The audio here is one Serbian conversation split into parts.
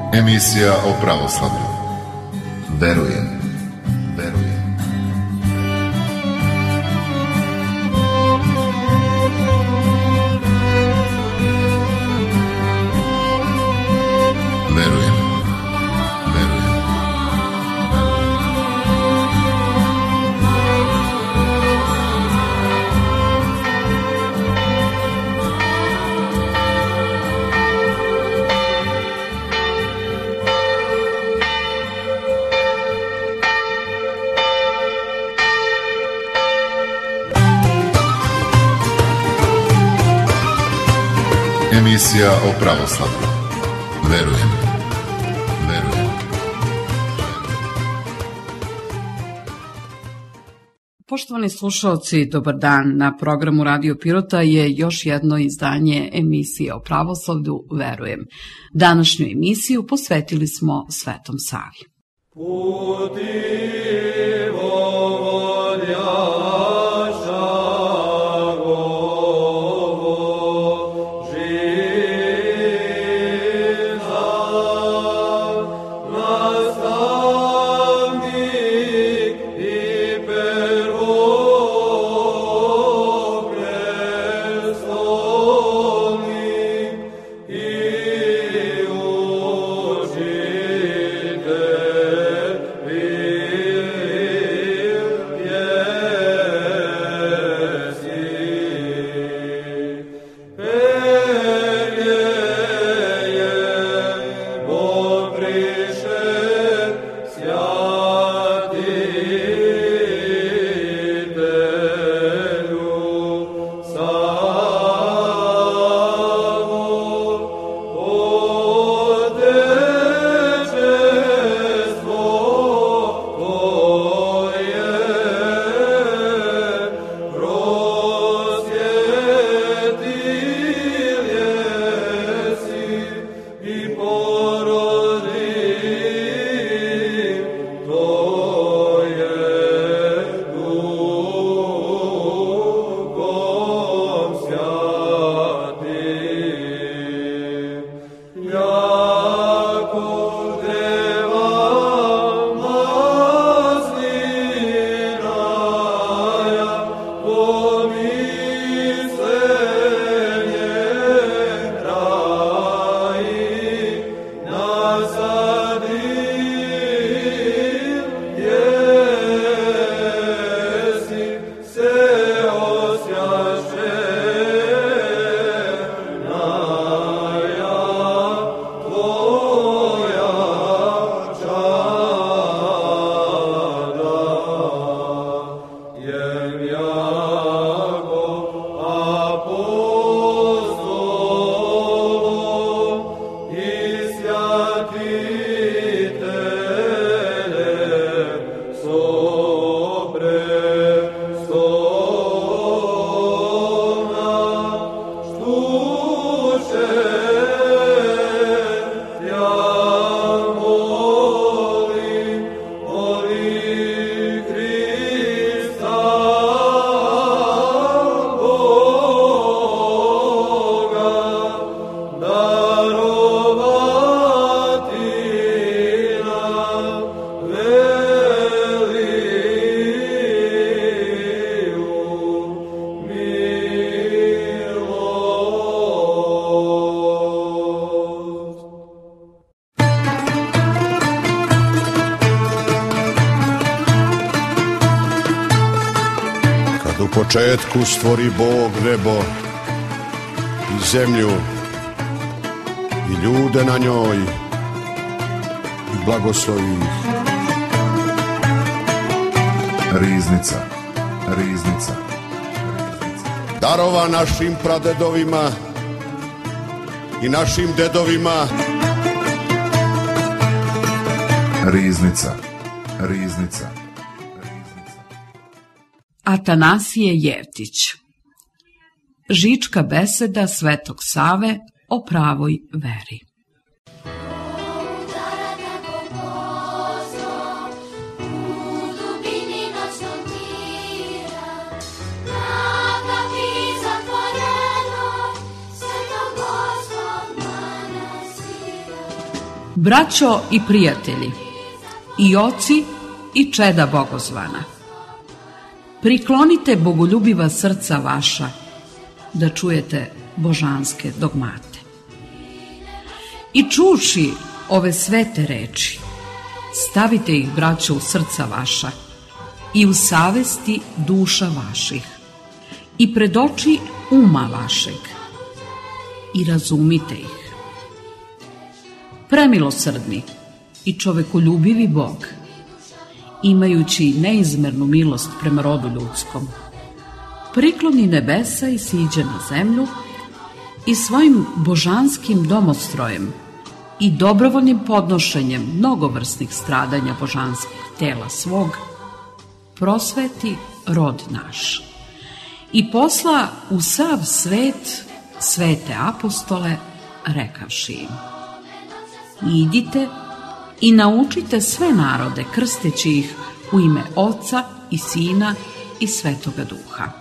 Emisija o pravoslavlju. Verujem. Emisija o pravoslavlju. Verujem. Poštovani slušalci, dobar dan. Na programu Radio Pirota je još jedno izdanje emisije o pravoslavlju Verujem. Današnju emisiju posvetili smo Svetom Savi. U početku stvori Bog nebo i zemlju i ljude na njoj i blagoslovi ih. Riznica. Darova našim pradedovima i našim dedovima. Riznica. Atanasije Jevtić. Žička beseda Svetog Save o pravoj veri. Braćo i prijatelji, i oci i čeda bogozvana, priklonite bogoljubiva srca vaša da čujete božanske dogmate. I čuši ove svete reči, stavite ih, braćo, u srca vaša i u savesti duša vaših i pred oči uma vašeg i razumite ih. Premilosrdni i čovekoljubivi Bog, imajući neizmernu milost prema rodu ljudskom, prikloni nebesa i siđe na zemlju i svojim božanskim domostrojem i dobrovoljnim podnošenjem mnogovrsnih stradanja božanskih tela svog prosveti rod naš i posla u sav svet svete apostole, rekavši im: idite i naučite sve narode, krsteći ih u ime Oca i Sina i Svetoga Duha.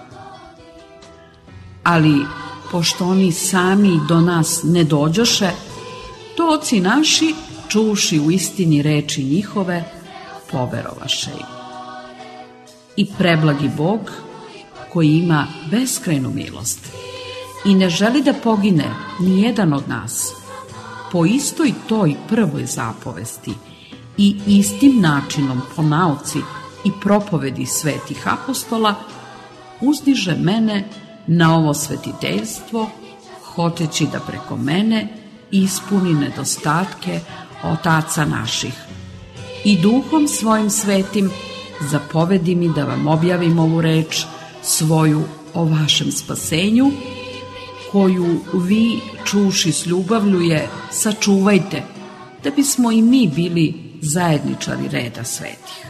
Ali, pošto oni sami do nas ne dođoše, to oci naši, čuši u istini reči njihove, poverovaše im. I preblagi Bog, koji ima beskrajnu milost i ne želi da pogine ni jedan od nas, po istoj toj prvoj zapovesti i istim načinom po nauci i propovedi svetih apostola, uzdiže mene na ovo svetiteljstvo, hoteći da preko mene ispuni nedostatke otaca naših i duhom svojim svetim zapovedi mi da vam objavim ovu reč svoju o vašem spasenju, koju vi, čuši s ljubavlju je, sačuvajte, da bismo i mi bili zajedničari reda svetih.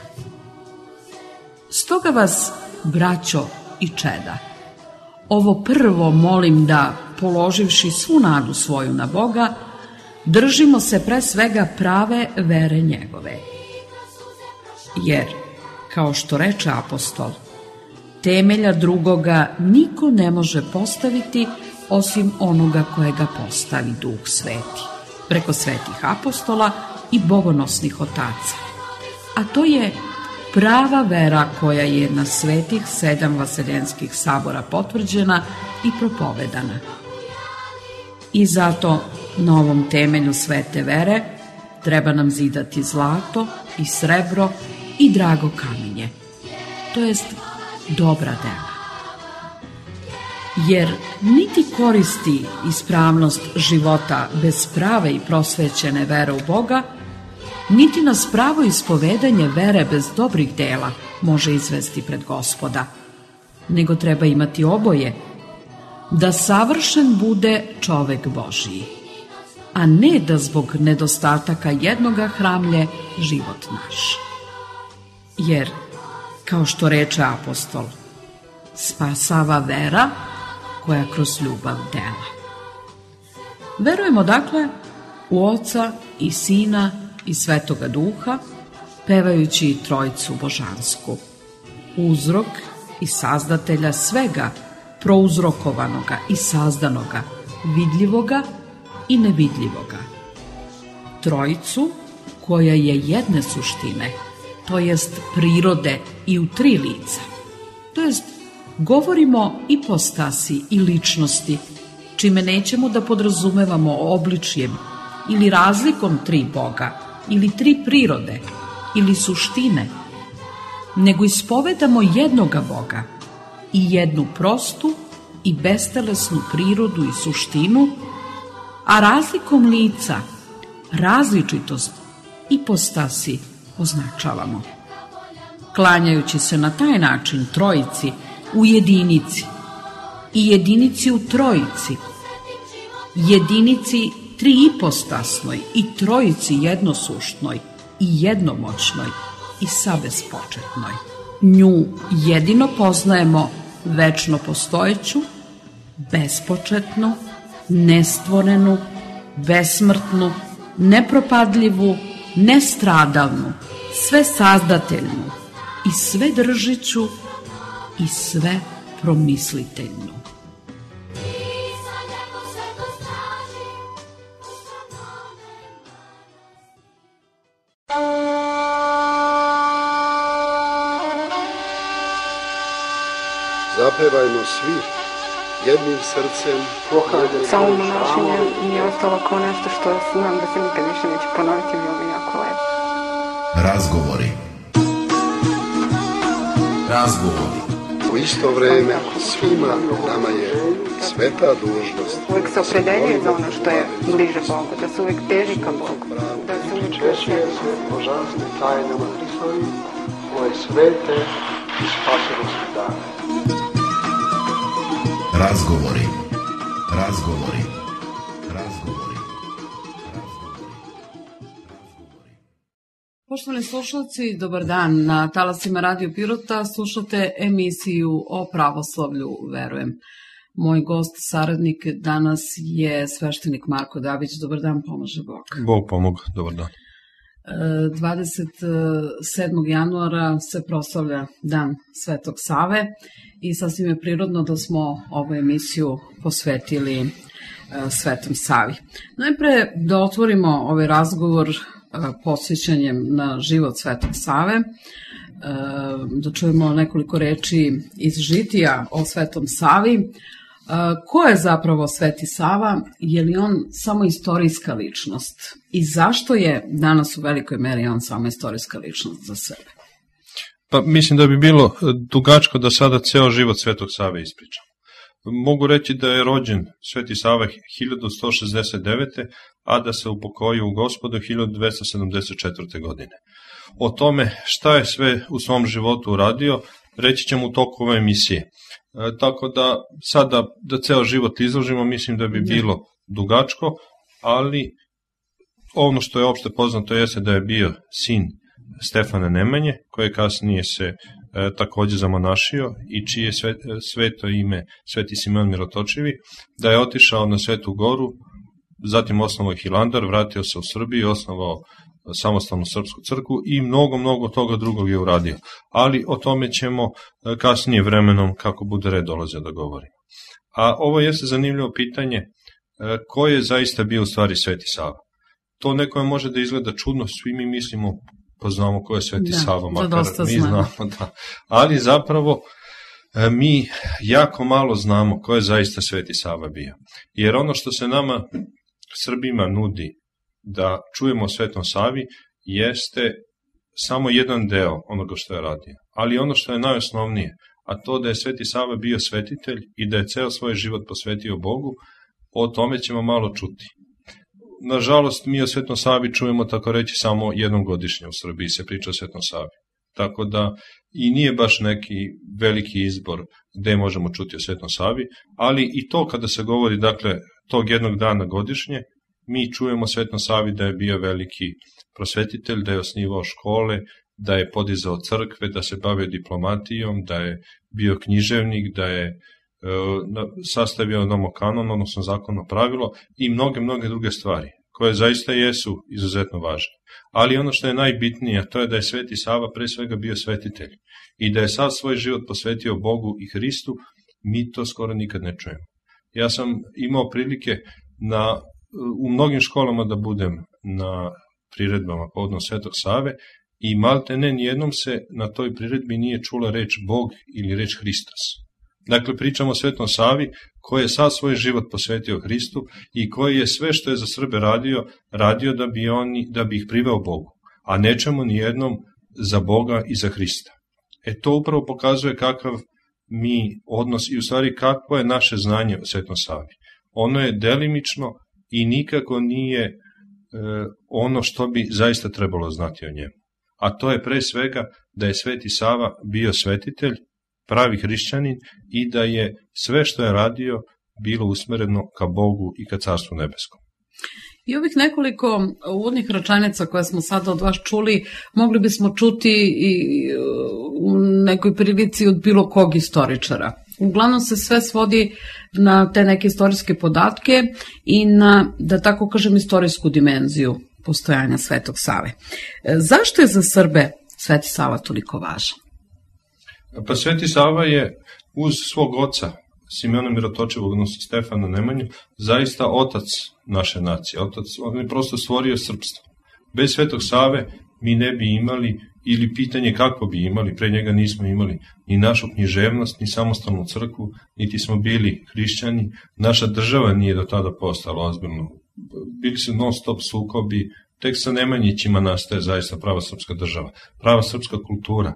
Stoga vas, braćo i čeda, ovo prvo molim da, položivši svu nadu svoju na Boga, držimo se pre svega prave vere njegove. Jer, kao što reče apostol, temelja drugoga niko ne može postaviti osim onoga kojega postavi Duh Sveti, preko svetih apostola i bogonosnih otaca. A to je prava vera koja je na svetih 7 vaseljenskih sabora potvrđena i propovedana. I zato na ovom temelju svete vere treba nam zidati zlato i srebro i drago kamenje, to jest dobra dela. Jer niti koristi ispravnost života bez prave i prosvećene vere u Boga, niti nas pravo ispovedanje vere bez dobrih dela može izvesti pred Gospoda, nego treba imati oboje, da savršen bude čovek Božiji, a ne da zbog nedostataka jednoga hramlje život naš. Jer, kao što reče apostol, spasava vera koja kroz ljubav dela. Verujemo dakle u Oca i Sina i Svetoga Duha, pevajući Trojicu božansku, uzrok i sazdatelja svega prouzrokovanog i sazdanoga, vidljivoga i nevidljivoga. Trojicu koja je jedne suštine, to jest prirode i u 3 lica. To jest govorimo ipostasi i ličnosti, čime nećemo da podrazumevamo obličjem ili razlikom 3 Boga, ili 3 prirode, ili suštine, nego ispovedamo jednoga Boga i jednu prostu i bestelesnu prirodu i suštinu, a razlikom lica, različitost ipostasi označavamo. Klanjajući se na taj način Trojici u jedinici i jedinici u Trojici, jedinici triipostasnoj i Trojici jednosuštnoj i jednomoćnoj i sabespočetnoj. Nju jedino poznajemo večno postojeću, bespočetnu, nestvorenu, besmrtnu, nepropadljivu, nestradalnu, sve sazdateljnu i sve držiću i sve promisliteljnu. zapevajmo svi jednim srcem. Samo monašenje mi je ostalo kao nešto što znam da se nikad više neće ponoviti, bilo mi jako lepo. Razgovori. U isto vreme svima nama je sveta dužnost. Uvijek se opredeljuje za ono što je bliže Bogu, da se uvijek teži ka Bogu, da se uvijek češuje se božanstvim tajnama Hristovi, koje svete i spasilosti dane. Razgovori. Poštovani slušalci, dobar dan. Na talasima Radio Pirota slušate emisiju o pravoslavlju, verujem. Moj gost, saradnik danas je sveštenik Marko Dabić. Dobar dan, pomaže Bog. Bog pomog, dobar dan. 27. januara se proslavlja Dan Svetog Save i sasvim je prirodno da smo ovu emisiju posvetili Svetom Savi. Najpre da otvorimo ovaj razgovor posvećanjem na život Svetog Save, da čujemo nekoliko reči iz žitija o Svetom Savi. Ko je zapravo Sveti Sava? Je li on samo istorijska ličnost? I zašto je danas u velikoj meri on samo istorijska ličnost za sebe? Pa mislim da bi bilo dugačko da sada ceo život Svetog Save ispričam. Mogu reći da je rođen Sveti Sava 1169. a da se upokojio u Gospodu 1274. godine. O tome šta je sve u svom životu uradio, reći ćemo u toku ove emisije. Tako da sada da ceo život izložimo, mislim da bi bilo dugačko, ali ono što je opšte poznato jeste da je bio sin Stefana Nemanje, koji kasnije se takođe zamonašio i čije sveto ime Sveti Simeon Mirotočivi, da je otišao na Svetu Goru, zatim osnovao Hilandar, vratio se u Srbiju i osnovao samostalnu srpsku crkvu i mnogo toga drugog je uradio. Ali o tome ćemo kasnije vremenom, kako bude red, dolazio da govorimo. A ovo jeste zanimljivo pitanje, ko je zaista bio u stvari Sveti Sava? To nekome može da izgleda čudno, svi mi mislimo, poznamo ko je Sveti Sava, makar mi znamo, da. Ali zapravo mi jako malo znamo ko je zaista Sveti Sava bio. Jer ono što se nama Srbima nudi da čujemo o Svetom Savi jeste samo jedan deo onoga što je radio. Ali ono što je najosnovnije, a to da je Sveti Sava bio svetitelj i da je ceo svoj život posvetio Bogu, o tome ćemo malo čuti. Nažalost, mi o Svetom Savi čujemo, tako reći, samo jednom godišnje u Srbiji se priča o Svetom Savi. Tako da i nije baš neki veliki izbor gde možemo čuti o Svetom Savi, ali i to kada se govori, dakle, tog jednog dana godišnje, mi čujemo o Svetom Savi da je bio veliki prosvetitelj, da je osnivao škole, da je podizao crkve, da se bavio diplomatijom, da je bio književnik, da je sastavio nomokanon, odnosno zakonno pravilo i mnoge druge stvari, koje zaista jesu izuzetno važne. Ali ono što je najbitnije, to je da je Sveti Sava pre svega bio svetitelj i da je sav svoj život posvetio Bogu i Hristu, mi to skoro nikad ne čujemo. Ja sam imao prilike u mnogim školama da budem na priredbama povodom Svetog Save i malte ne, nijednom se na toj priredbi nije čula reč Bog ili reč Hristos. Dakle, pričamo o Svetom Savi koji je sav svoj život posvetio Hristu i koji je sve što je za Srbe radio da bi ih priveo Bogu, a nečemu nijednom za Boga i za Hrista. To upravo pokazuje kakav mi odnos i u stvari kakvo je naše znanje o Svetom Savi. Ono je delimično i nikako nije ono što bi zaista trebalo znati o njemu. A to je pre svega da je Sveti Sava bio svetitelj, pravi hrišćanin i da je sve što je radio bilo usmereno ka Bogu i ka Carstvu nebeskom. I ovih nekoliko uvodnih rečenica koje smo sada od vas čuli, mogli bismo čuti i u nekoj prilici od bilo kog istoričara. Uglavnom se sve svodi na te neke istorijske podatke i na, da tako kažem, istorijsku dimenziju postojanja Svetog Save. Zašto je za Srbe Sveti Sava toliko važan? Pa Sveti Sava je uz svog oca, Simeona Mirotočivog, odnosno Stefana Nemanju, zaista otac naše nacije. On je prosto stvorio srpstvo. Bez Svetog Save mi ne bi imali ili pitanje kako bi imali, pre njega nismo imali ni našu književnost, ni samostalnu crkvu, niti smo bili hrišćani, naša država nije do tada postala ozbiljno. Bili su non stop sukobi, tek sa Nemanjićima nastaje zaista prava srpska država, prava srpska kultura,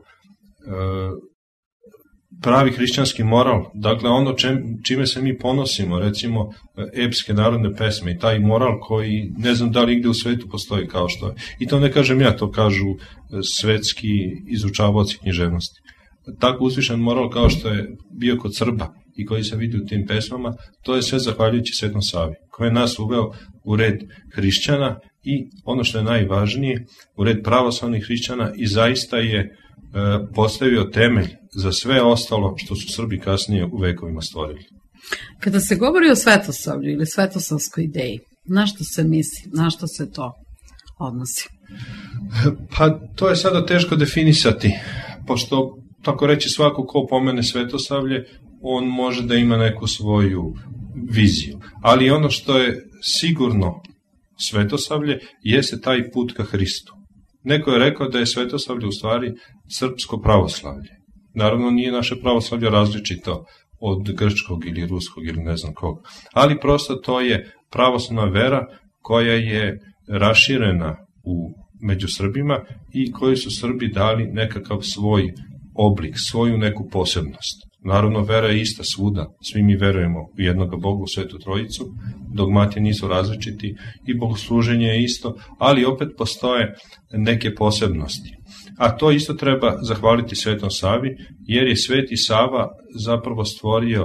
pravi hrišćanski moral, dakle ono čime se mi ponosimo, recimo epske narodne pesme i taj moral koji ne znam da li igde u svetu postoji kao što je. I to ne kažem ja, to kažu svetski izučavaoci književnosti. Tako uzvišen moral kao što je bio kod Srba i koji se vidi u tim pesmama, to je sve zahvaljujući Svetom Savi, koji je nas uveo u red hrišćana i ono što je najvažnije, u red pravoslavnih hrišćana i zaista je postavio temelj za sve ostalo što su Srbi kasnije u vekovima stvorili. Kada se govori o svetosavlju ili svetosavskoj ideji, na što se misli, na što se to odnosi? Pa to je sada teško definisati, pošto tako reći svako ko pomene svetosavlje, on može da ima neku svoju viziju. Ali ono što je sigurno svetosavlje jeste taj put ka Hristu. Neko je rekao da je svetosavlje u stvari srpsko pravoslavlje. Naravno nije naše pravoslavlje različito od grčkog ili ruskog ili ne znam kog. Ali prosto to je pravoslavna vera koja je raširena među Srbima i koji su Srbi dali nekakav svoj oblik, svoju neku posebnost. Naravno, vera je ista svuda, svi mi verujemo u jednoga Boga, u Svetu Trojicu, dogmati nisu različiti i bogosluženje je isto, ali opet postoje neke posebnosti. A to isto treba zahvaliti Svetom Savi, jer je Sveti Sava zapravo stvorio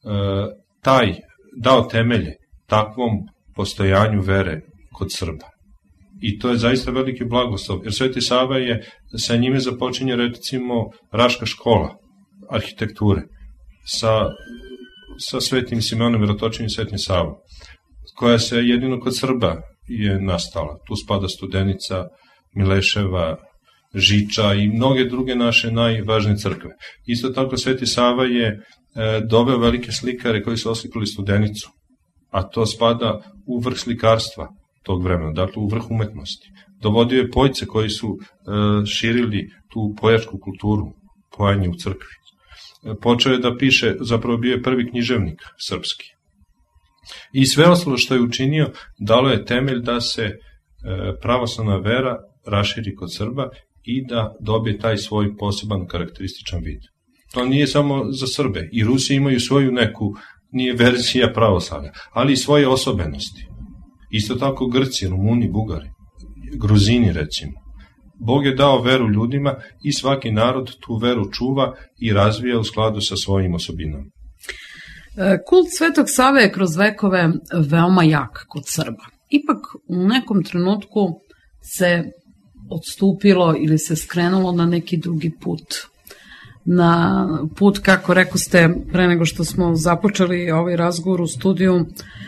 dao temelje takvom postojanju vere kod Srba. I to je zaista veliki blagoslov, jer Sveti Sava sa njime započinje recimo Raška škola arhitekture sa Svetim Simeonom Mirotočivim i Svetim Savom, koja se jedino kod Srba je nastala. Tu spada Studenica, Mileševa, Žiča i mnoge druge naše najvažnije crkve. Isto tako Sveti Sava je doveo velike slikare koji su oslikali Studenicu, a to spada u vrh slikarstva tog vremena, dakle u vrh umetnosti. Dovodio je pojce koji su širili tu pojačku kulturu, pojanje u crkvi. Počeo je da piše, zapravo bio je prvi književnik srpski. I sve ostalo što je učinio dalo je temelj da se pravoslavna vera raširi kod Srba i da dobije taj svoj poseban karakterističan vid. To nije samo za Srbe. I Rusi imaju svoju neku, nije verzija pravoslavlja, ali i svoje osobenosti. Isto tako Grci, Rumuni, Bugari, Gruzini recimo. Bog je dao veru ljudima i svaki narod tu veru čuva i razvija u skladu sa svojim osobinama. Kult Svetog Save je kroz vekove veoma jak kod Srba. Ipak u nekom trenutku se odstupilo ili se skrenulo na neki drugi put. Na put, kako rekao ste, pre nego što smo započeli ovaj razgovor u studiju,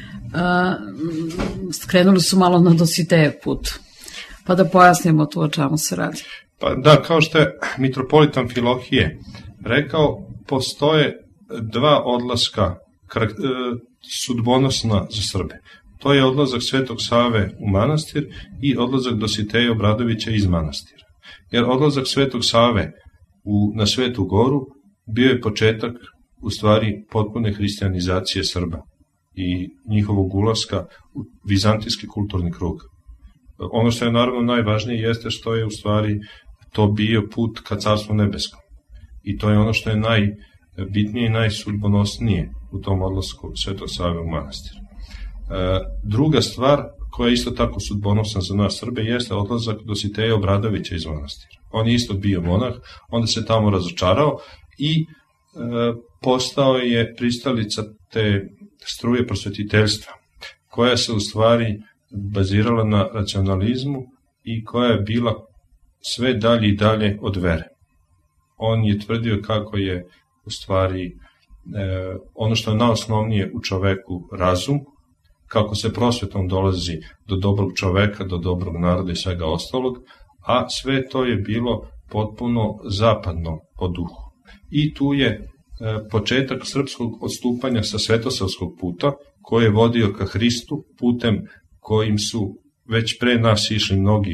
skrenuli su malo na Dositejev put. Pa da pojasnimo tu o čemu se radi. Pa da, kao što je mitropolita Amfilohije rekao, postoje dva odlaska sudbonosna za Srbe. To je odlazak Svetog Save u manastir i odlazak Dositeja Obradovića iz manastira. Jer odlazak Svetog Save na Svetu Goru bio je početak u stvari potpune hrišćanizacije Srba i njihovog ulaska u vizantijski kulturni krug. Ono što je naravno najvažnije jeste što je u stvari to bio put ka Carstvu nebeskom. I to je ono što je najbitnije i najsudbonosnije u tom odlasku Svetog Save u manastir. Druga stvar koja je isto tako sudbonosna za nas Srbe jeste odlazak Dositeja Obradovića iz manastira. On je isto bio monah, onda se tamo razočarao i postao je pristalica te struje prosvetiteljstva, koja se u stvari bazirala na racionalizmu i koja je bila sve dalje i dalje od vere. On je tvrdio kako je u stvari ono što je najosnovnije u čoveku razum, kako se prosvetom dolazi do dobrog čoveka, do dobrog naroda i svega ostalog, a sve to je bilo potpuno zapadno po duhu. I tu je početak srpskog odstupanja sa svetosavskog puta, koji je vodio ka Hristu, putem kojim su već pre nas išli mnogi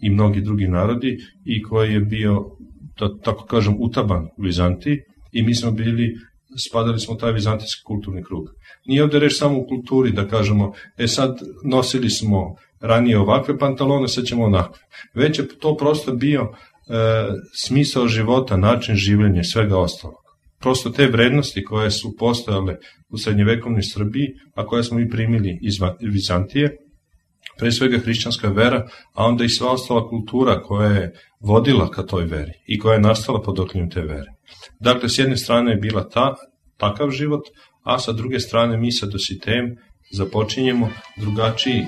i mnogi drugi narodi i koji je bio, tako kažem, utaban u Vizantiji i mi smo spadali smo u taj vizantijski kulturni krug. Nije ovdje reč samo u kulturi da kažemo, sad nosili smo ranije ovakve pantalone, sad ćemo onakve. Već je to prosto bio smisao života, način življenja i svega ostalog. Prosto te vrednosti koje su postojale u srednjevekovnoj Srbiji, a koje smo i primili iz Vizantije, pre svega hrišćanska vera, a onda i sva ostala kultura koja je vodila ka toj veri i koja je nastala pod okriljem te vere. Dakle, s jedne strane je bila takav život, a sa druge strane mi sa Dositejem započinjemo drugačiji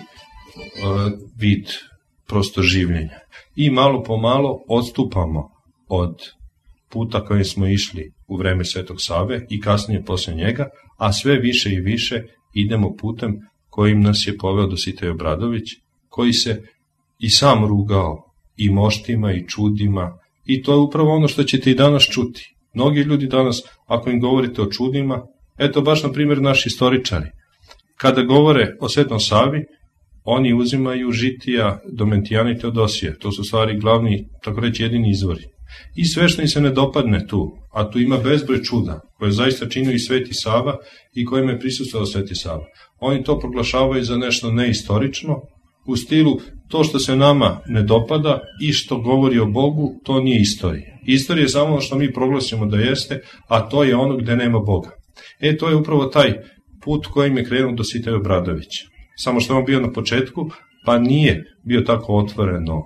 vid prosto življenja. I malo po malo odstupamo od puta kojim smo išli u vreme Svetog Save i kasnije posle njega, a sve više i više idemo putem kojim nas je poveo Dositej Obradović, koji se i sam rugao i moštima i čudima, i to je upravo ono što ćete i danas čuti. Mnogi ljudi danas, ako im govorite o čudima, eto baš na primjer naši istoričari, kada govore o Svetom Savi, oni uzimaju Žitija, Domentijana i Teodosije, to su stvari glavni, tako reći, jedini izvori. I sve što im se ne dopadne tu, a tu ima bezbroj čuda, koje zaista činio i Sveti Sava i kojima je prisustvovao Sveti Sava. Oni to proglašavaju za nešto neistorično, u stilu to što se nama ne dopada i što govori o Bogu, to nije istorija. Istorija je samo ono što mi proglasimo da jeste, a to je ono gde nema Boga. To je upravo taj put kojim je krenuo Dositej Obradović. Samo što je on bio na početku, pa nije bio tako otvoreno,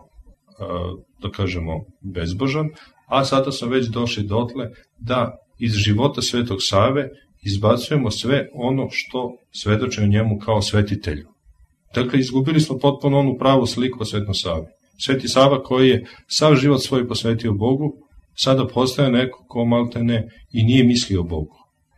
da kažemo, bezbožan, a sada smo već došli dotle da iz života Svetog Save izbacujemo sve ono što svedoči o njemu kao svetitelju. Dakle, izgubili smo potpuno onu pravu sliku o Svetom Savi. Sveti Sava koji je sav život svoj posvetio Bogu, sada postaje neko ko malte ne i nije mislio o Bogu.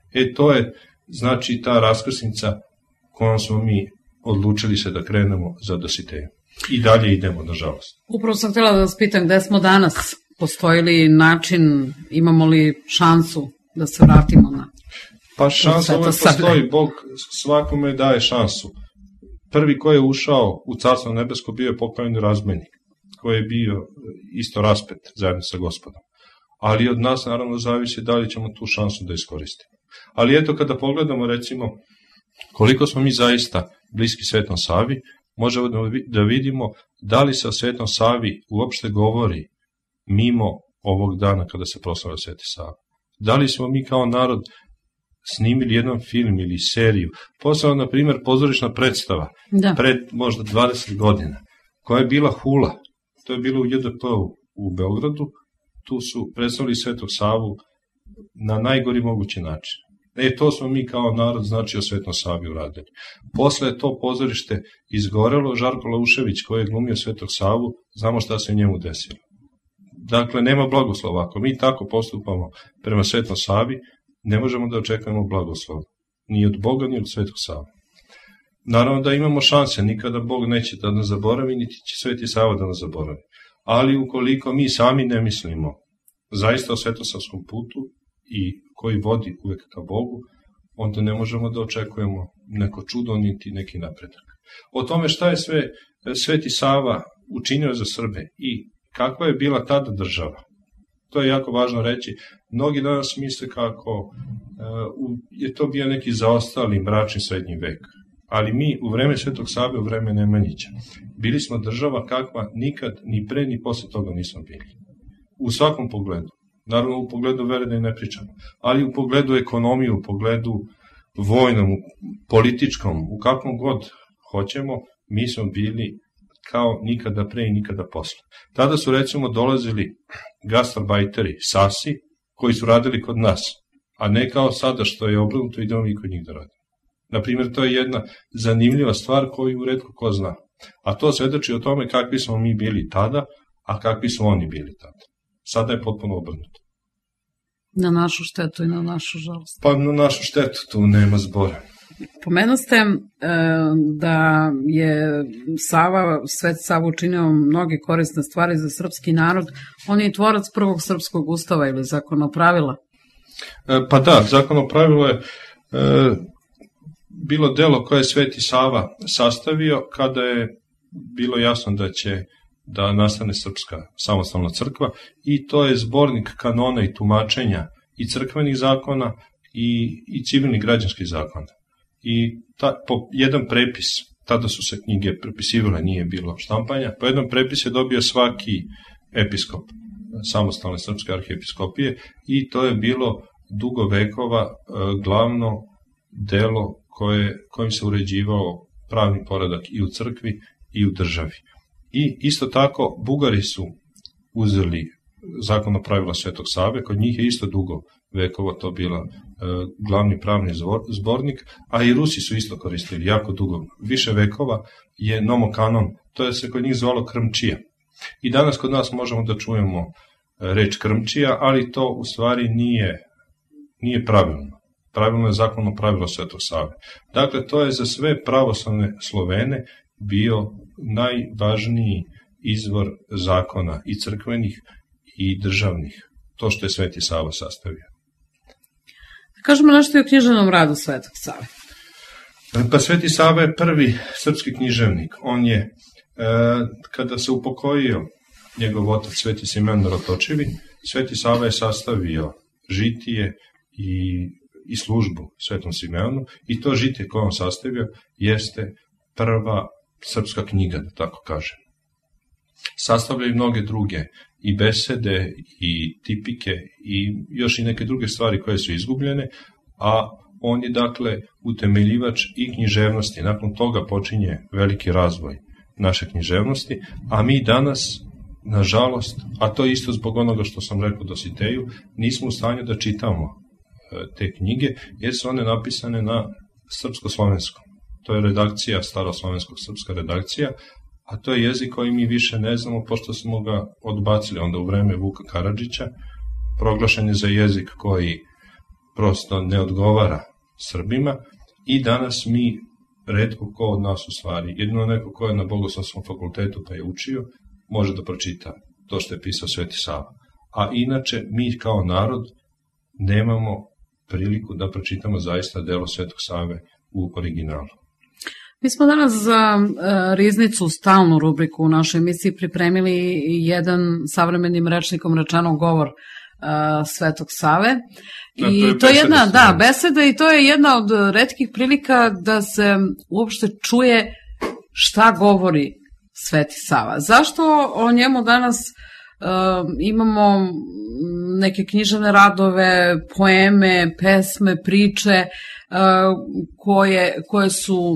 To je, znači, ta raskrsnica kojom smo mi odlučili se da krenemo za Dositejem. I dalje idemo, nažalost. Upravo sam htjela da vas pitam gde smo danas. Postoji li način, imamo li šansu da se vratimo na... Pa šansa uvek postoji, Bog svakome daje šansu. Prvi koji je ušao u Carstvo nebesko bio je pokojni razbojnik, koji je bio isto raspet zajedno sa Gospodom. Ali od nas naravno zavisi da li ćemo tu šansu da iskoristimo. Ali eto, kada pogledamo recimo koliko smo mi zaista bliski Svetom Savi, možemo da vidimo da li se o Svetom Savi uopšte govori mimo ovog dana kada se proslavlja Sveti Sava. Da li smo mi kao narod snimili jedan film ili seriju, posebno, na primjer, pozorišna predstava pred možda 20 godina, koja je bila hula, to je bilo u JDP-u u Beogradu, tu su predstavili Svetog Savu na najgori mogući način. To smo mi kao narod, znači, o Svetom Savi uradili. Posle je to pozorište izgorelo, Žarko Laušević, koji je glumio Svetog Savu, znamo šta se njemu desilo. Dakle, nema blagoslova. Ako mi tako postupamo prema Svetom Savi, ne možemo da očekujemo blagoslova. Ni od Boga, ni od Svetog Save. Naravno da imamo šanse, nikada Bog neće da nas zaboravi, niti će Sveti Sava da nas zaboravi. Ali ukoliko mi sami ne mislimo zaista o svetosavskom putu i koji vodi uvek ka Bogu, onda ne možemo da očekujemo neko čudo, niti neki napredak. O tome šta je sve Sveti Sava učinio za Srbe i kakva je bila tada država. To je jako važno reći. Mnogi danas misle kako je to bio neki zaostali mračni srednji vek. Ali mi u vreme Svetog Save, u vreme Nemanjića, bili smo država kakva nikad, ni pre, ni posle toga nismo bili. U svakom pogledu. Naravno, u pogledu vere da i ne pričamo. Ali u pogledu ekonomije, u pogledu vojnom, političkom, u kakvom god hoćemo, mi smo bili kao nikada pre i nikada posle. Tada su recimo dolazili gastarbajteri, sasi, koji su radili kod nas, a ne kao sada što je obrnuto, idemo mi kod njih da radimo. Naprimjer, to je jedna zanimljiva stvar koju retko ko zna. A to svedoči o tome kakvi smo mi bili tada, a kakvi su oni bili tada. Sada je potpuno obrnuto. Na našu štetu i na našu žalost. Pa na našu štetu, tu nema zbora. Pomenuo ste da je Svet Sava učinio mnoge korisne stvari za srpski narod. On je tvorac prvog srpskog ustava ili zakonopravila. Pa da, zakonopravilo je bilo delo koje je Sveti Sava sastavio kada je bilo jasno da će da nastane srpska samostalna crkva i to je zbornik kanona i tumačenja i crkvenih zakona i civilnih građanskih zakona. I po jedan prepis, tada su se knjige prepisivale, nije bilo štampanja, po jedan prepis je dobio svaki episkop samostalne srpske arhiepiskopije i to je bilo dugo vekova glavno delo kojim se uređivao pravni poredak i u crkvi i u državi. I isto tako Bugari su uzeli zakonno pravila Svetog Save, kod njih je isto dugo vekova to bila glavni pravni zbornik, a i Rusi su isto koristili jako dugo, više vekova je nomokanon, to je se kod njih zvalo krmčija. I danas kod nas možemo da čujemo reč krmčija, ali to u stvari nije pravilno. Pravilno je zakonno pravilo Svetog Save. Dakle, to je za sve pravoslavne Slovene bio najvažniji izvor zakona i crkvenih i državnih, to što je Sveti Sava sastavio. Kažemo nešto i o književnom radu Svetog Save. Pa Sveti Sava je prvi srpski književnik. On je, kada se upokojio njegov otac Sveti Simeon Rotočevi, Sveti Sava je sastavio žitije i službu Svetom Simeonu i to žitije koje on sastavio jeste prva srpska knjiga, da tako kažem. Sastavljaju mnoge druge i besede i tipike i još i neke druge stvari koje su izgubljene, a on je dakle utemeljivač i književnosti. Nakon toga počinje veliki razvoj naše književnosti, a mi danas, nažalost, a to je isto zbog onoga što sam rekao Dositeju, nismo u stanju da čitamo te knjige, jer su one napisane na srpsko-slovenskom. To je redakcija, staroslovenskog srpska redakcija, a to je jezik koji mi više ne znamo, pošto smo ga odbacili onda u vreme Vuka Karadžića, proglašen je za jezik koji prosto ne odgovara Srbima i danas mi, retko ko od nas u stvari, jedino neko ko je na Bogoslovskom fakultetu pa je učio, može da pročita to što je pisao Sveti Sava. A inače, mi kao narod nemamo priliku da pročitamo zaista delo Svetog Save u originalu. Mi smo danas za Riznicu, stalnu rubriku u našoj emisiji, pripremili jedan savremenim rečnikom rečeno govor Svetog Save. I to je jedna beseda i to je jedna od retkih prilika da se uopšte čuje šta govori Sveti Sava. Zašto o njemu danas imamo neke književne radove, poeme, pesme, priče koje su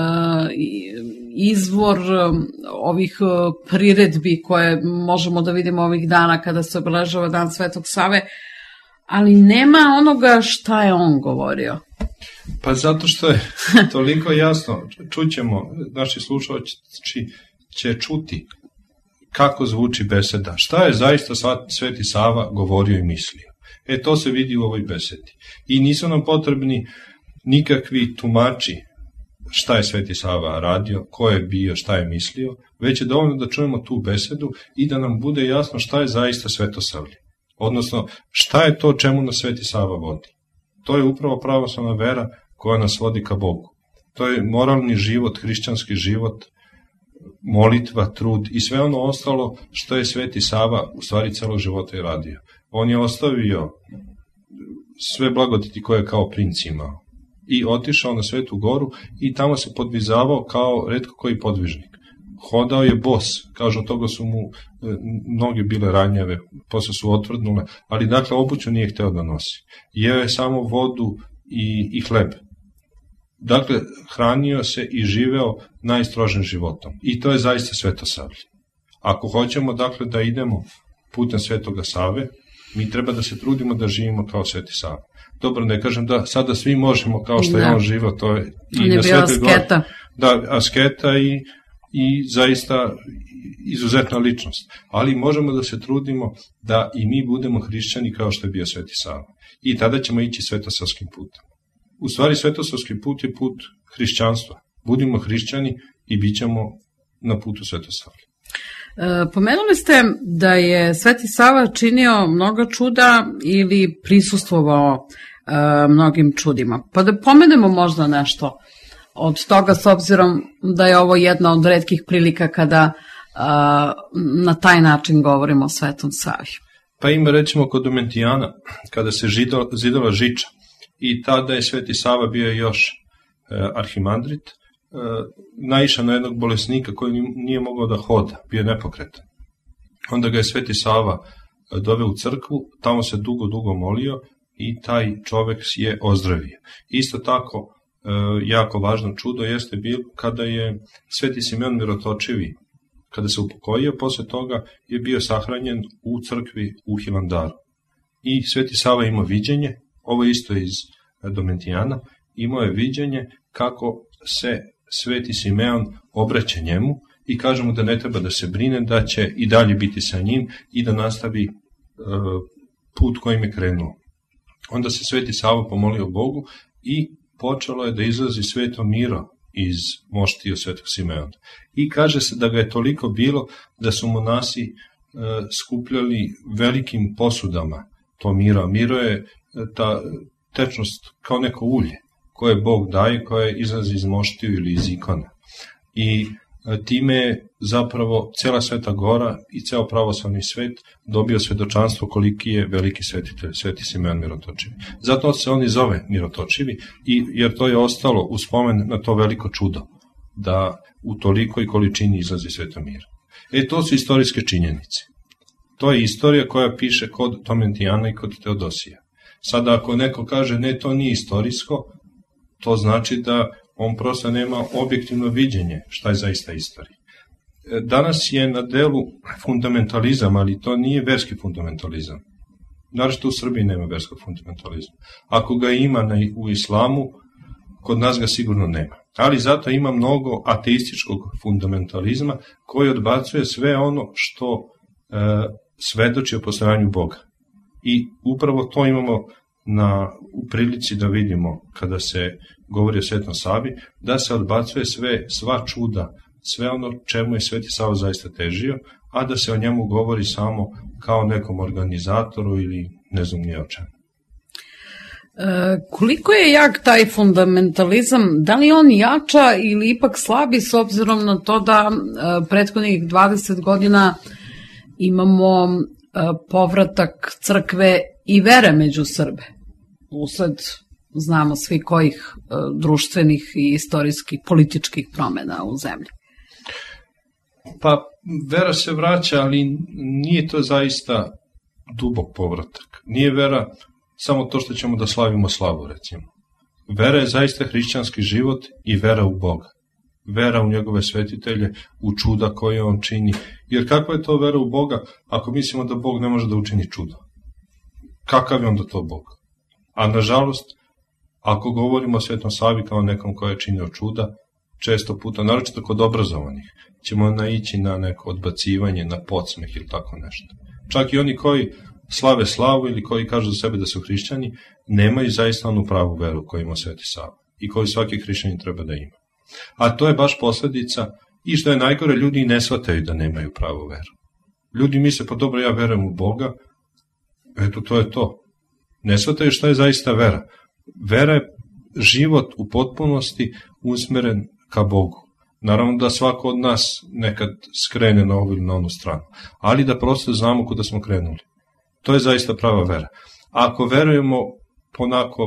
izvor ovih priredbi koje možemo da vidimo ovih dana kada se obeležava Dan Svetog Save, ali nema onoga šta je on govorio. Pa zato što je toliko jasno, čućemo, naši slušalci će čuti kako zvuči beseda, šta je zaista Sveti Sava govorio i mislio. To se vidi u ovoj besedi. I nisu nam potrebni nikakvi tumači šta je Sveti Sava radio, ko je bio, šta je mislio, već je dovoljno da čujemo tu besedu i da nam bude jasno šta je zaista svetosavlje. Odnosno, šta je to čemu nas Sveti Sava vodi. To je upravo pravoslavna vera koja nas vodi ka Bogu. To je moralni život, hrišćanski život, molitva, trud i sve ono ostalo što je Sveti Sava u stvari celog života i radio. On je ostavio sve blagodeti koje je kao princ imao i otišao na Svetu Goru i tamo se podvizavao kao retko koji podvižnik. Hodao je bos, kažu od toga su mu noge bile ranjave, posle su otvrdnule, ali dakle obuću nije hteo da nosi. Jeo je samo vodu i hleb. Dakle, hranio se i živeo najstrožim životom. I to je zaista svetosavlje. Ako hoćemo, dakle, da idemo putem Svetoga Save, mi treba da se trudimo da živimo kao Sveti Sava. Dobro, ne kažem da sada svi možemo kao što je on živeo, to je i na Svetoj Gori. Da, asketa i zaista izuzetna ličnost. Ali možemo da se trudimo da i mi budemo hrišćani kao što je bio Sveti Sava. I tada ćemo ići svetosavskim putem. U stvari, svetosavski put je put hrišćanstva. Budimo hrišćani i bit ćemo na putu svetosavlja. Pomenuli ste da je Sveti Sava činio mnoga čuda ili prisustvovao mnogim čudima. Pa da pomenemo možda nešto od toga, s obzirom da je ovo jedna od retkih prilika kada na taj način govorimo o Svetom Savi? Pa ima recimo kod Domentijana, kada se zidala žiča i tada je Sveti Sava bio još arhimandrit, naišao na jednog bolesnika koji nije mogao da hoda, bio je nepokretan. Onda ga je Sveti Sava doveo u crkvu, tamo se dugo molio i taj čovek je ozdravio. Isto tako, jako važno čudo jeste bilo kada je Sveti Simeon Mirotočivi, kada se upokojio, posle toga je bio sahranjen u crkvi u Hilandaru. I Sveti Sava imao viđenje, ovo isto iz Domentijana, imao je viđenje kako se Sveti Simeon obraća njemu i kaže mu da ne treba da se brine, da će i dalje biti sa njim i da nastavi put kojim je krenuo. Onda se Sveti Sava pomolio Bogu i počelo je da izlazi sveto miro iz moštiju Svetog Simeona. I kaže se da ga je toliko bilo da su monasi skupljali velikim posudama to miro. Miro je ta tečnost kao neko ulje koje Bog daje, koje izlazi iz moštiju ili iz ikona. I time je zapravo cela Sveta Gora i ceo pravoslavni svet dobio svedočanstvo koliki je veliki svetitelj, Sveti Simeon Mirotočivi. Zato se on i zove Mirotočivi, jer to je ostalo u spomen na to veliko čudo, da u tolikoj količini izlazi sveto miro. To su istorijske činjenice. To je istorija koja piše kod Domentijana i kod Teodosija. Sada ako neko kaže ne, to nije istorijsko, to znači da on prosto nema objektivno viđenje šta je zaista istorija. Danas je na delu fundamentalizam, ali to nije verski fundamentalizam. Naravno u Srbiji nema verskog fundamentalizma. Ako ga ima u islamu, kod nas ga sigurno nema. Ali zato ima mnogo ateističkog fundamentalizma koji odbacuje sve ono što svedoči o postojanju Boga. I upravo to imamo u prilici da vidimo kada se govori o Svetom Savi, da se odbacuje sva čuda, sve ono čemu je Sveti Sava zaista težio, a da se o njemu govori samo kao nekom organizatoru ili ne znam nije o čemu. Koliko je jak taj fundamentalizam, da li on jača ili ipak slabi s obzirom na to da prethodnih 20 godina imamo povratak crkve i vere među Srbe, usled znamo svi kojih društvenih i istorijskih, političkih promena u zemlji? Pa vera se vraća, ali nije to zaista dubok povratak. Nije vera samo to što ćemo da slavimo slavu, recimo. Vera je zaista hrišćanski život i vera u Boga. Vera u njegove svetitelje, u čuda koje on čini. Jer kakva je to vera u Boga ako mislimo da Bog ne može da učini čudo? Kakav je onda to Bog? A nažalost, ako govorimo o Svetom Savi kao nekom ko je činio čuda, često puta, naročito kod obrazovanih, ćemo naići na neko odbacivanje, na podsmeh ili tako nešto. Čak i oni koji slave slavu ili koji kažu za sebe da su hrišćani, nemaju zaista onu pravu veru koju ima Sveti Sava i koju svaki hrišćanin treba da ima. A to je baš posledica i što je najgore, ljudi i ne shvataju da nemaju pravu veru. Ljudi misle, pa dobro, ja verujem u Boga, eto, to je to. Ne shvataju šta je zaista vera. Vera je život u potpunosti usmeren ka Bogu. Naravno da svako od nas nekad skrene na ovu ili na onu stranu, ali da prosto znamo kuda smo krenuli. To je zaista prava vera. Ako verujemo onako,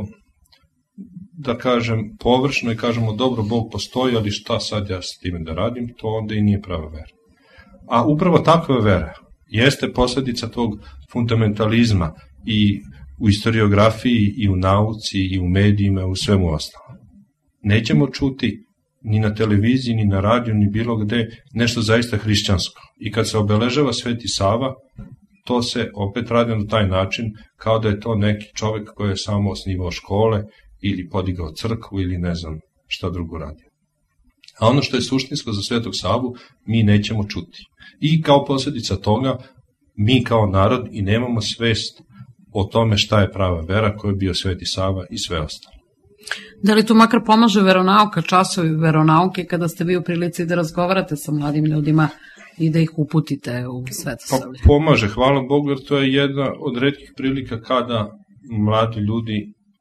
da kažem, površno i kažemo dobro, Bog postoji, ali šta sad ja s time da radim, to onda i nije prava vera. A upravo takva vera jeste posljedica tog fundamentalizma i u historiografiji, i u nauci, i u medijima, i u svemu ostalom. Nećemo čuti ni na televiziji, ni na radiju, ni bilo gde nešto zaista hrišćansko. I kad se obeležava Sveti Sava, to se opet radi na taj način kao da je to neki čovek koji je samo osnivao škole ili podigao crkvu ili ne znam šta drugo radio. A ono što je suštinsko za Svetog Savu mi nećemo čuti. I kao posljedica toga mi kao narod i nemamo svest o tome šta je prava vera, ko je bio Sveti Sava i sve ostalo. Da li tu makar pomaže veronauka, časovi veronauke kada ste vi u prilici da razgovarate sa mladim ljudima i da ih uputite u svetosavlje? Pa pomaže, hvala Bogu, jer to je jedna od retkih prilika kada mladi ljudi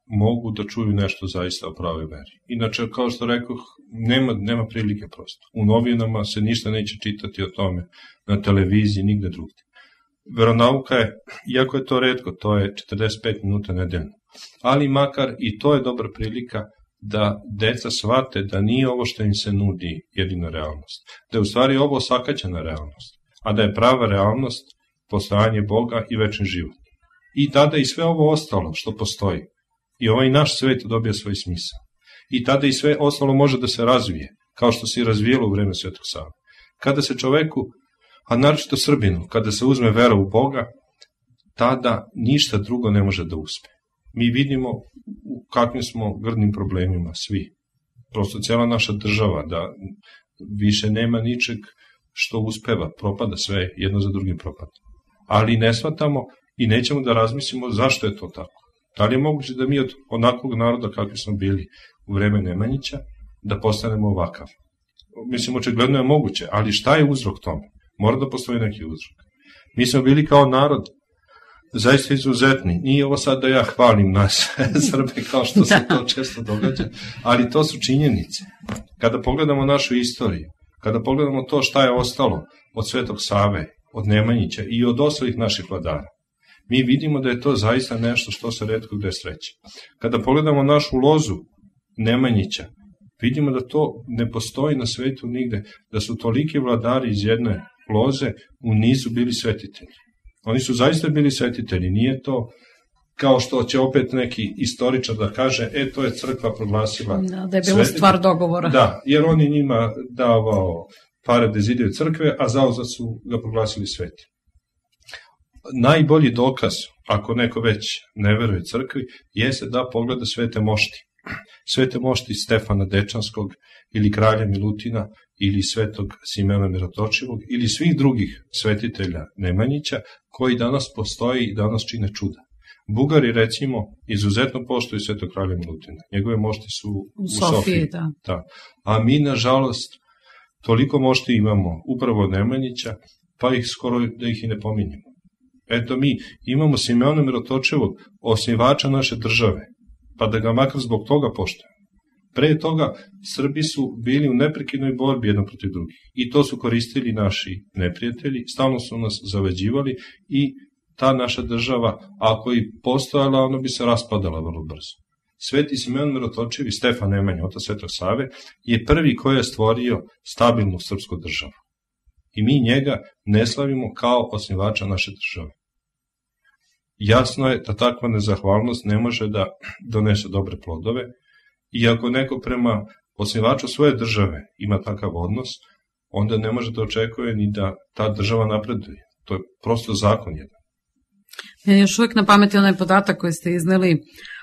mogu da čuju nešto zaista o pravoj veri. Inače, kao što rekoh, nema prilike prosto. U novinama se ništa neće čitati o tome, na televiziji, nigde drugdje. Veronauka je, iako je to retko, to je 45 minuta nedeljno. Ali makar i to je dobra prilika da deca shvate da nije ovo što im se nudi jedina realnost. Da je u stvari ovo osakaćena realnost, a da je prava realnost postojanje Boga i večni život. I tada i sve ovo ostalo što postoji, i ovaj naš svet dobija svoj smisao. I tada i sve ostalo može da se razvije, kao što se i razvijelo u vreme Svetog Save. Kada se čoveku, a naročito Srbinu, kada se uzme vera u Boga, tada ništa drugo ne može da uspe. Mi vidimo u kakvim smo grdnim problemima svi. Prosto cijela naša država, da više nema ničeg što uspeva, propada sve, jedno za drugim propada. Ali ne shvatamo i nećemo da razmislimo zašto je to tako. Da li je moguće da mi od onakvog naroda kakvi smo bili u vreme Nemanjića, da postanemo ovakav? Mislim, očigledno je moguće, ali šta je uzrok tome? Mora da postoji neki uzrok. Mi smo bili kao narod zaista izuzetni. Nije ovo sad da ja hvalim nas Srbe kao što se to često događa, ali to su činjenice. Kada pogledamo našu istoriju, kada pogledamo to šta je ostalo od Svetog Save, od Nemanjića i od ostalih naših vladara, mi vidimo da je to zaista nešto što se retko gde sreće. Kada pogledamo našu lozu Nemanjića, vidimo da to ne postoji na svetu nigde, da su toliki vladari iz jedne loze u nizu bili svetitelji. Oni su zaista bili svetitelji, nije to kao što će opet neki istoričar da kaže, to je crkva proglasila da je bilo stvar dogovora. Da, jer oni njima davao pare da zidaju crkve, a zauzvrat su ga proglasili sveti. Najbolji dokaz, ako neko već ne veruje crkvi, jeste da pogleda svete mošti. Svete mošti Stefana Dečanskog ili kralja Milutina ili svetog Simeona Mirotočivog ili svih drugih svetitelja Nemanjića koji danas postoji i danas čine čuda. Bugari, recimo, izuzetno poštuju svetog kralja Milutina. Njegove mošti su u Sofiji. Da. A mi, nažalost, toliko mošti imamo upravo od Nemanjića, pa ih skoro da ih i ne pominjemo. Eto, mi imamo Simeona Mirotočivog, osnivača naše države, pa da ga makar zbog toga poštujemo. Pre toga, Srbi su bili u neprekidnoj borbi jedno protiv drugih. I to su koristili naši neprijatelji, stalno su nas zavađivali i ta naša država, ako i postojala, ona bi se raspadala vrlo brzo. Sveti Simeon Mirotočiv i Stefan Nemanja, otac Svetog Save, je prvi koji je stvorio stabilnu srpsku državu. I mi njega ne slavimo kao osnivača naše države. Jasno je da takva nezahvalnost ne može da donese dobre plodove, i ako neko prema osnivaču svoje države ima takav odnos, onda ne može da očekuje ni da ta država napreduje. To je prosto zakon jedan. Još uvijek na pameti onaj podatak koji ste izneli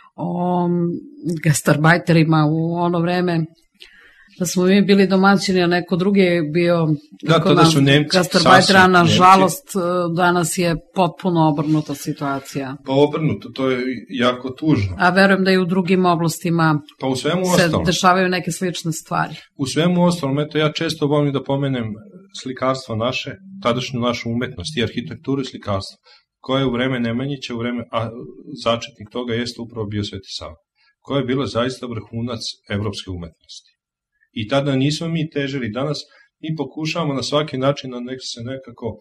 o gastarbajterima u ono vreme, da smo mi bili domaćini, a neko drugi je bio gastarbajtera, nažalost danas je potpuno obrnuta situacija. Pa obrnuto, to je jako tužno. A verujem da i u drugim oblastima se dešavaju neke slične stvari. U svemu ostalom, eto ja često volim da pomenem slikarstvo naše, tadašnju našu umetnost i arhitekturu i slikarstvo, koja je u vreme Nemanjića, a začetnik toga jeste upravo bio Sveti Sava, koja je bila zaista vrhunac evropske umetnosti. I tada nismo mi težili, danas mi pokušavamo na svaki način da se nekako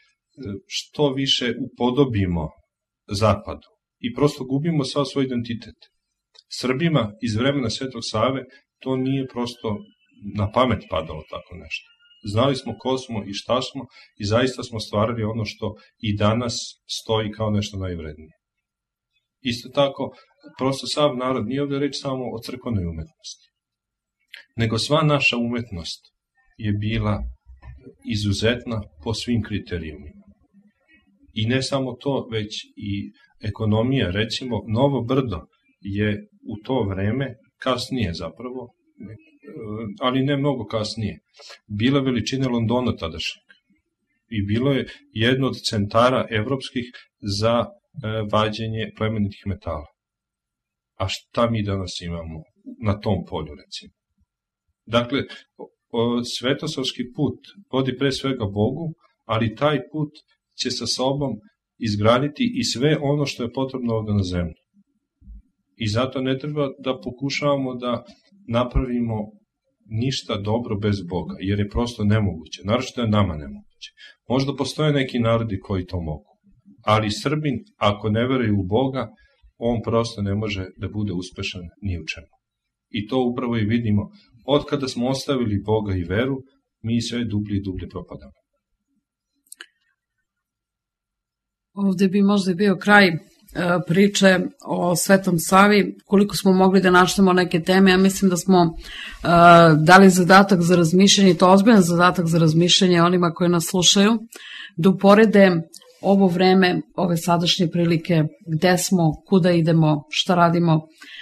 što više upodobimo zapadu i prosto gubimo sav svoj identitet. Srbima iz vremena Svetog Save to nije prosto na pamet padalo tako nešto. Znali smo ko smo i šta smo i zaista smo stvarali ono što i danas stoji kao nešto najvrednije. Isto tako, prosto sav narod, nije ovdje reći samo o crkvenoj umetnosti, nego sva naša umetnost je bila izuzetna po svim kriterijumima. I ne samo to, već i ekonomija, recimo, Novo Brdo je u to vreme, kasnije zapravo, ali ne mnogo kasnije, bila veličina Londona tadašnjeg. I bilo je jedno od centara evropskih za vađenje plemenitih metala. A šta mi danas imamo na tom polju, recimo? Dakle, svetosavski put vodi pre svega Bogu, ali taj put će sa sobom izgraditi i sve ono što je potrebno ovde na zemlji. I zato ne treba da pokušavamo da napravimo ništa dobro bez Boga, jer je prosto nemoguće. Naročito je nama nemoguće. Možda postoje neki narodi koji to mogu, ali Srbin, ako ne veruje u Boga, on prosto ne može da bude uspešan ni u čemu. I to upravo i vidimo. Od kada smo ostavili Boga i veru, mi sve dublje i dublje propadamo. Ovde bi možda bio kraj priče o Svetom Savi, koliko smo mogli da načnemo neke teme. Ja mislim da smo dali zadatak za razmišljanje, to ozbiljan zadatak za razmišljanje onima koji nas slušaju, da uporede ovo vreme, ove sadašnje prilike, gde smo, kuda idemo, šta radimo,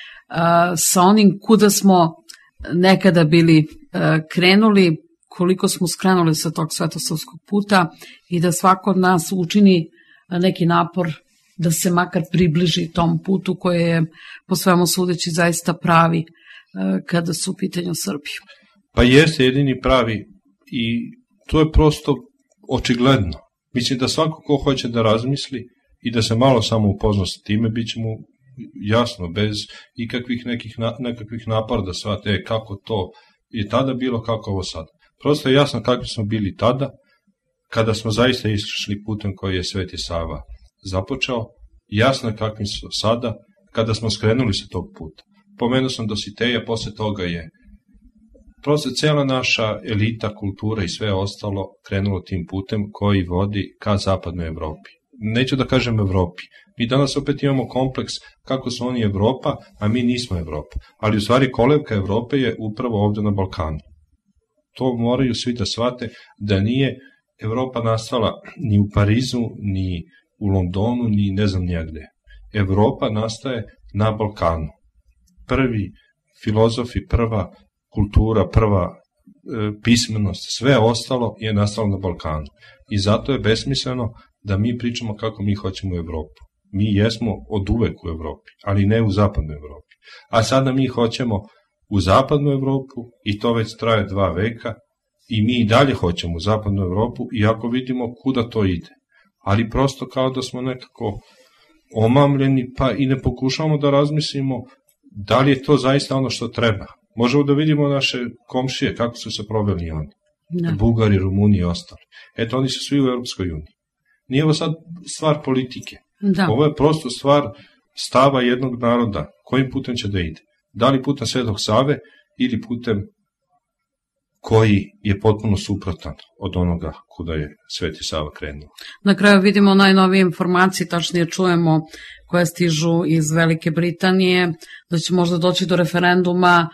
sa onim kuda smo nekada bili krenuli, koliko smo skrenuli sa tog svetosavskog puta i da svako od nas učini neki napor da se makar približi tom putu koji je po svemu sudeći zaista pravi kada su u pitanju Srbiju. Pa jeste jedini pravi i to je prosto očigledno. Mislim da svako ko hoće da razmisli i da se malo samo upozna sa time, bit će mu jasno, bez ikakvih nekakvih napora da shvate kako to je tada bilo, kako ovo sad. Prosto je jasno kakvi smo bili tada, kada smo zaista išli putem koji je Sveti Sava započeo, jasno je kakvi su sada, kada smo skrenuli sa tog puta. Pomenuo sam Dositeja, posle toga je prosto cijela naša elita, kultura i sve ostalo krenulo tim putem koji vodi ka zapadnoj Evropi. Neću da kažem Evropi. Mi danas opet imamo kompleks kako su oni Evropa, a mi nismo Evropa. Ali u stvari kolevka Evrope je upravo ovde na Balkanu. To moraju svi da shvate da nije Evropa nastala ni u Parizu, ni u Londonu, ni ne znam nijegde. Evropa nastaje na Balkanu. Prvi filozofi, prva kultura, prva pismenost, sve ostalo je nastalo na Balkanu. I zato je besmisleno da mi pričamo kako mi hoćemo u Evropu. Mi jesmo od uvek u Evropi, ali ne u zapadnoj Evropi. A sada mi hoćemo u zapadnu Evropu i to već traje 2 veka i mi i dalje hoćemo u zapadnu Evropu iako vidimo kuda to ide. Ali prosto kao da smo nekako omamljeni pa i ne pokušamo da razmislimo da li je to zaista ono što treba. Možemo da vidimo naše komšije kako su se proveli oni. Da. Bugari, Rumuni i ostali. Eto, oni su svi u Europskoj uniji. Nije ovo sad stvar politike. Da. Ovo je prosto stvar stava jednog naroda. Kojim putem će da ide? Da li putem Svetog Save ili putem koji je potpuno suprotan od onoga kuda je Sveti Sava krenuo. Na kraju vidimo najnovije informacije, tačnije čujemo koje stižu iz Velike Britanije, da će možda doći do referenduma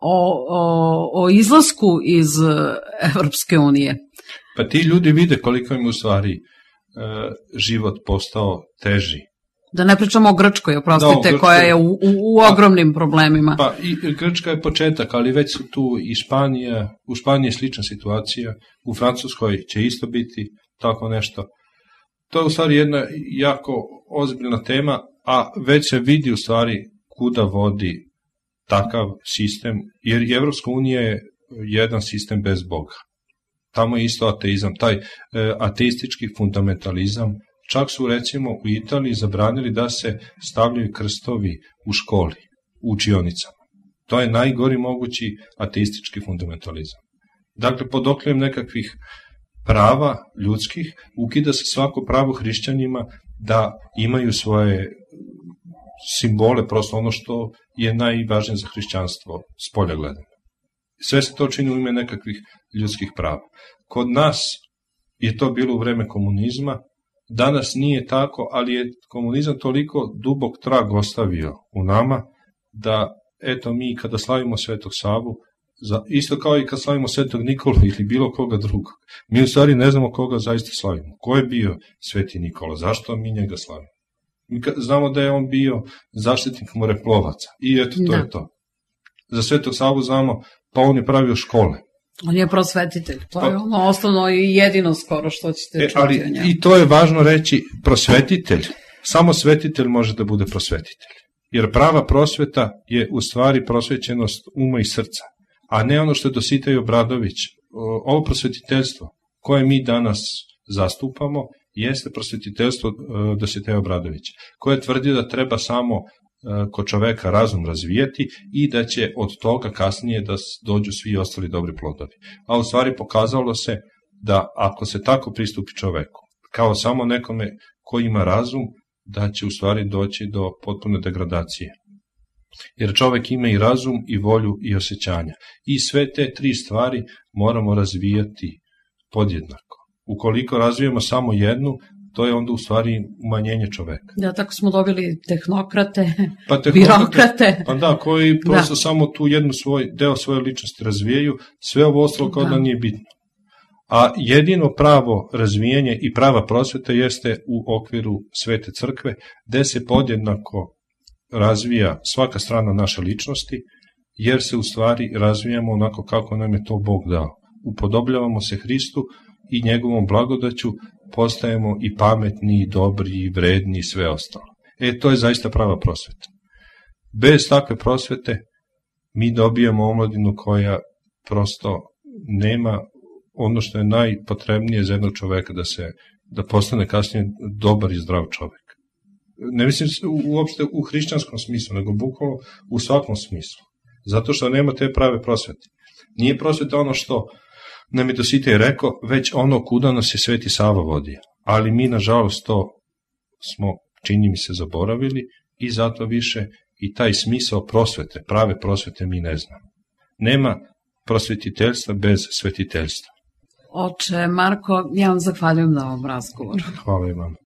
o izlasku iz Evropske unije. Pa ti ljudi vide koliko im u stvari život postao teži. Da ne pričamo o Grčkoj, oprostite, koja je u ogromnim problemima. Pa i Grčka je početak, ali već su tu i Španija, u Španiji je slična situacija, u Francuskoj će isto biti tako nešto. To je u stvari jedna jako ozbiljna tema, a već se vidi u stvari kuda vodi takav sistem, jer i Evropska unija je jedan sistem bez Boga. Tamo je isto ateizam, taj ateistički fundamentalizam. Čak su recimo u Italiji zabranili da se stavljaju krstovi u školi, u učionicama. To je najgori mogući ateistički fundamentalizam. Dakle, pod okriljem nekakvih prava ljudskih ukida se svako pravo hrišćanima da imaju svoje simbole, prosto ono što je najvažnije za hrišćanstvo, s polja gledano. Sve se to čini u ime nekakvih ljudskih prava. Kod nas je to bilo u vreme komunizma, danas nije tako, ali je komunizam toliko dubok trag ostavio u nama, da eto mi kada slavimo Svetog Savu, isto kao i kad slavimo Svetog Nikolu ili bilo koga drugog, mi u stvari ne znamo koga zaista slavimo. Ko je bio Sveti Nikola? Zašto mi njega slavimo? Mi znamo da je on bio zaštitnik moreplovaca i eto to je to. Za Svetog Savu znamo, pa on je pravio škole. On je prosvetitelj, to je ono osnovno i jedino skoro što ćete čuti o njemu. I to je važno reći, prosvetitelj, samo svetitelj može da bude prosvetitelj. Jer prava prosveta je u stvari prosvećenost uma i srca, a ne ono što je Dositej Obradović. Ovo prosvetiteljstvo koje mi danas zastupamo jeste prosvetiteljstvo Dositeja Obradovića, koje tvrdi da treba samo kod čoveka razum razvijeti i da će od toga kasnije da dođu svi ostali dobri plodovi. A u stvari pokazalo se da ako se tako pristupi čoveku, kao samo nekome ko ima razum, da će u stvari doći do potpune degradacije. Jer čovek ima i razum, i volju, i osjećanja. I sve te tri stvari moramo razvijati podjednako. Ukoliko razvijemo samo jednu, to je onda u stvari umanjenje čoveka. Da, tako smo dobili tehnokrate, birokrate. Pa da, koji prosto samo tu jednu deo svoje ličnosti razvijaju, sve ovo ostalo kao da nije bitno. A jedino pravo razvijenje i prava prosveta jeste u okviru Svete crkve, gde se podjednako razvija svaka strana naše ličnosti, jer se u stvari razvijamo onako kako nam je to Bog dao. Upodobljavamo se Hristu i njegovom blagodaću postajemo i pametni, i dobri, i vredni i sve ostalo. To je zaista prava prosveta. Bez takve prosvete mi dobijamo omladinu koja prosto nema ono što je najpotrebnije za jednog čoveka da postane kasnije dobar i zdrav čovek. Ne mislim uopšte u hrišćanskom smislu, nego bukvalno u svakom smislu. Zato što nema te prave prosvete. Nije prosveta ono što nam je Dositej rekao, već ono kuda nas je Sveti Sava vodio. Ali mi, nažalost, to smo, čini mi se, zaboravili i zato više i taj smisao prosvete, prave prosvete mi ne znamo. Nema prosvetiteljstva bez svetiteljstva. Oče Marko, ja vam zahvaljujem na ovom razgovoru. Hvala i vam.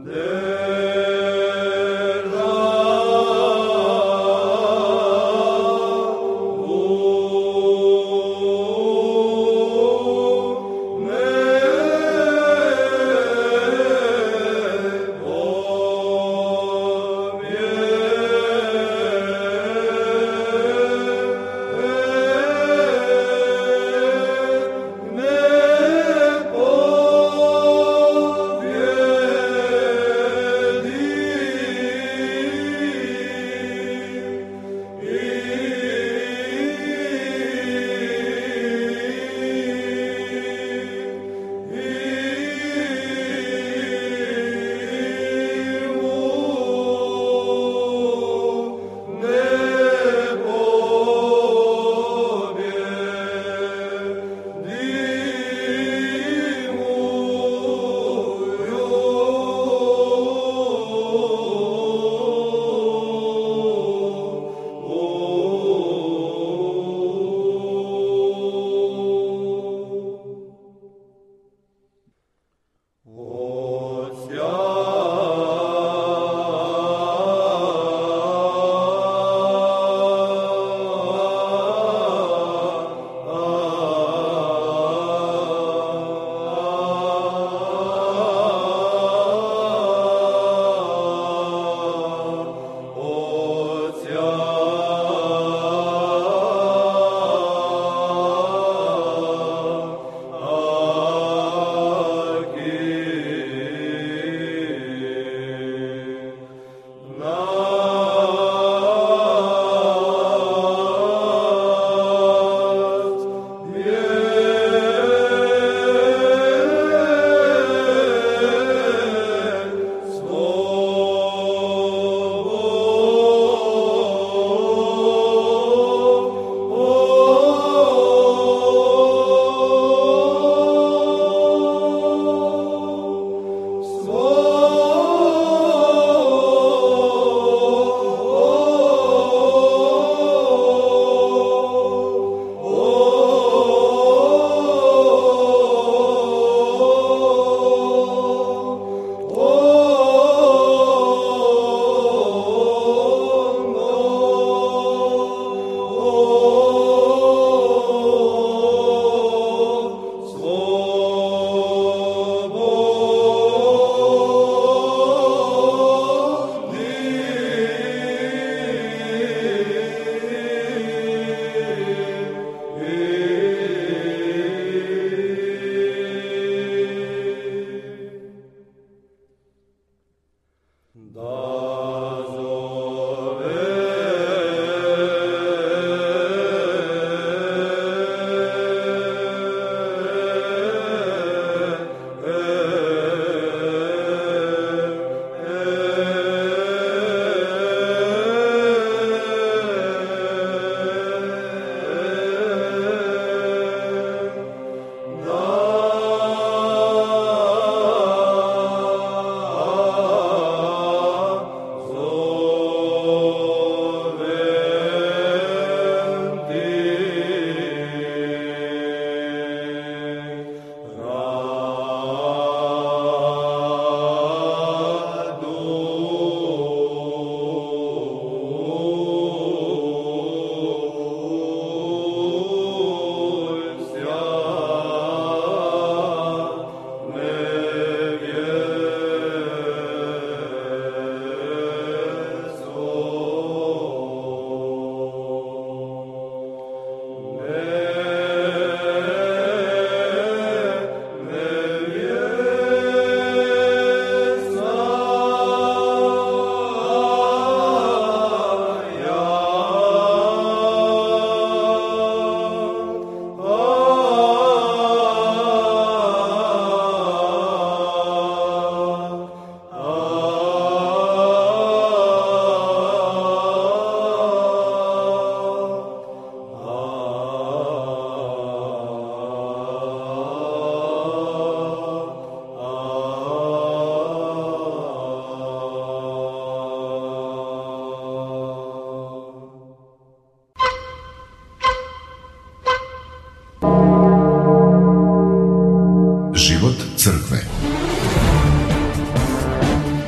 Život crkve.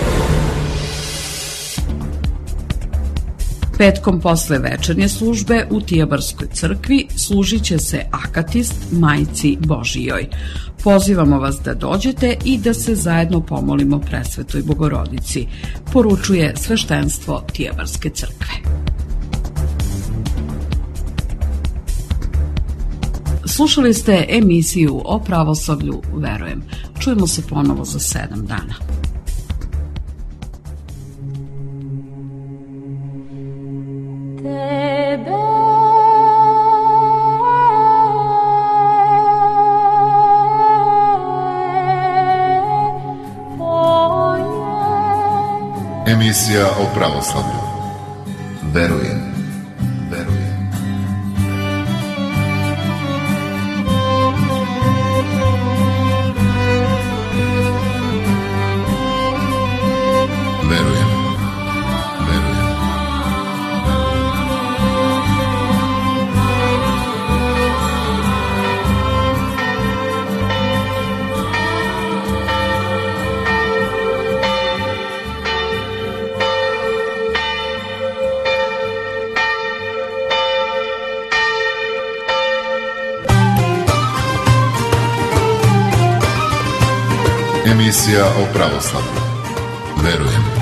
Petkom posle večernje službe u Tijabarskoj crkvi služit će se akatist Majci Božijoj. Pozivamo vas da dođete i da se zajedno pomolimo Presvetoj Bogorodici, poručuje sveštenstvo Tijabarske crkve. Slušali ste emisiju o pravoslavlju Verujem. Čujemo se ponovo za 7 dana. Emisija o pravoslavlju. Verujem. Emisija o pravoslavlju. Verujem.